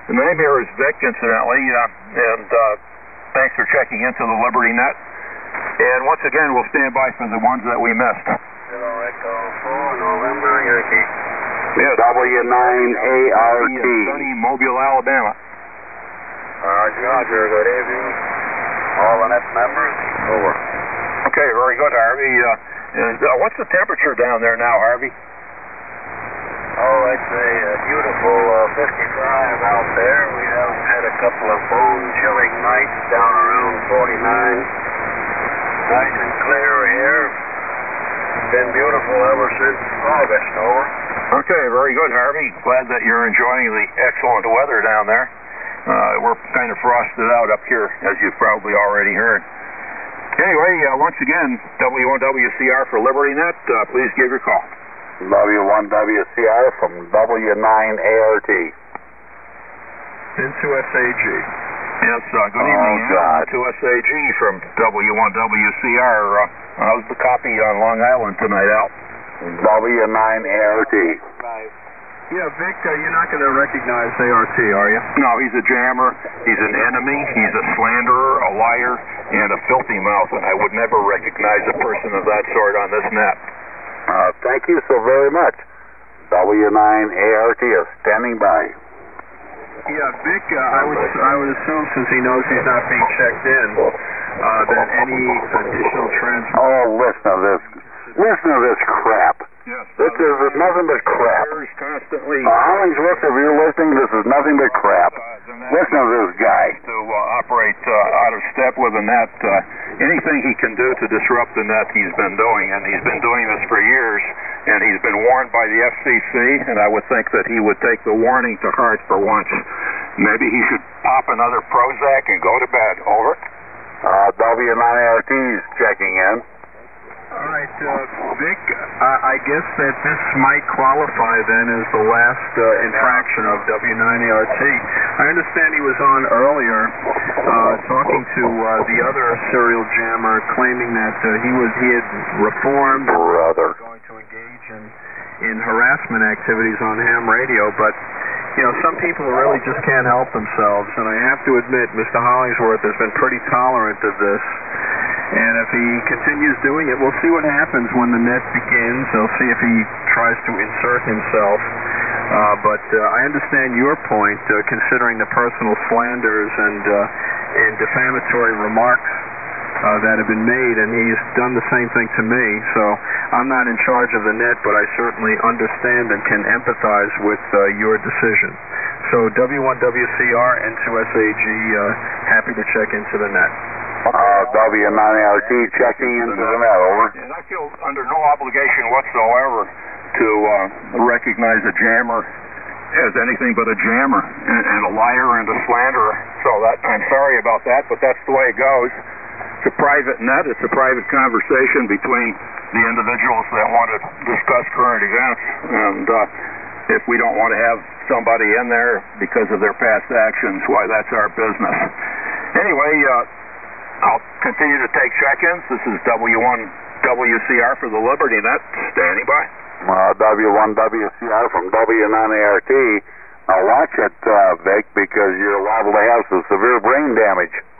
The name here is Vic, incidentally, and thanks for checking into the Liberty Net. And once again, we'll stand by for the ones that we missed. Echo 4, November, Yankee. Yes. W9ART. Sunny Mobile, Alabama. Roger, good evening. All the net members, over. Okay, very good, Harvey. What's the temperature down there now, Harvey? Oh, it's a beautiful 55 out there. We have had a couple of bone-chilling nights down around 49. Nice and clear here. Been beautiful ever since August, over. Okay, very good, Harvey. Glad that you're enjoying the excellent weather down there. We're kind of frosted out up here, as you've probably already heard. Anyway, once again, W1WCR for LibertyNet. Please give your call. W1WCR from W9ART. Into SAG. Yes, good evening. To SAG from W1WCR. How's the copy on Long Island tonight, Al? W9ART. Yeah, Vic, you're not going to recognize ART, are you? No, he's a jammer, he's an enemy, he's a slanderer, a liar, and a filthy mouth, and I would never recognize a person of that sort on this net. Thank you so very much. W9ART is standing by. Yeah, Vic, I would assume, since he knows he's not being checked in, that any additional transfer... Oh, listen to this crap. Yes. This is nothing but crap. Constantly. Hollingsworth, if you're listening, this is nothing but crap. Listen to this guy. To operate out of step with the net. Anything he can do to disrupt the net, he's been doing, and he's been doing this for years, and he's been warned by the FCC, and I would think that he would take the warning to heart for once. Maybe he should pop another Prozac and go to bed. Over. W9ART is checking in. All right, Vic, I guess that this might qualify then as the last infraction of W9ART. I understand he was on earlier talking to the other serial jammer, claiming that he had reformed and was going to engage in harassment activities on ham radio, but some people really just can't help themselves, and I have to admit Mr. Hollingsworth has been pretty tolerant of this. And if he continues doing it, we'll see what happens when the net begins. We'll see if he tries to insert himself. But I understand your point, considering the personal slanders and defamatory remarks that have been made, and he's done the same thing to me. So I'm not in charge of the net, but I certainly understand and can empathize with your decision. So W1WCR and 2SAG, happy to check into the net. W9ART checking into the net, over. And I feel under no obligation whatsoever to recognize a jammer as anything but a jammer and a liar and a slanderer. So I'm sorry about that, but that's the way it goes. It's a private net. It's a private conversation between the individuals that want to discuss current events. And if we don't want to have somebody in there because of their past actions, why, that's our business. Anyway, I'll continue to take check-ins. This is W1WCR for the Liberty Net, standing by. W1WCR from W9ART. Now watch it, Vic, because you're liable to have some severe brain damage.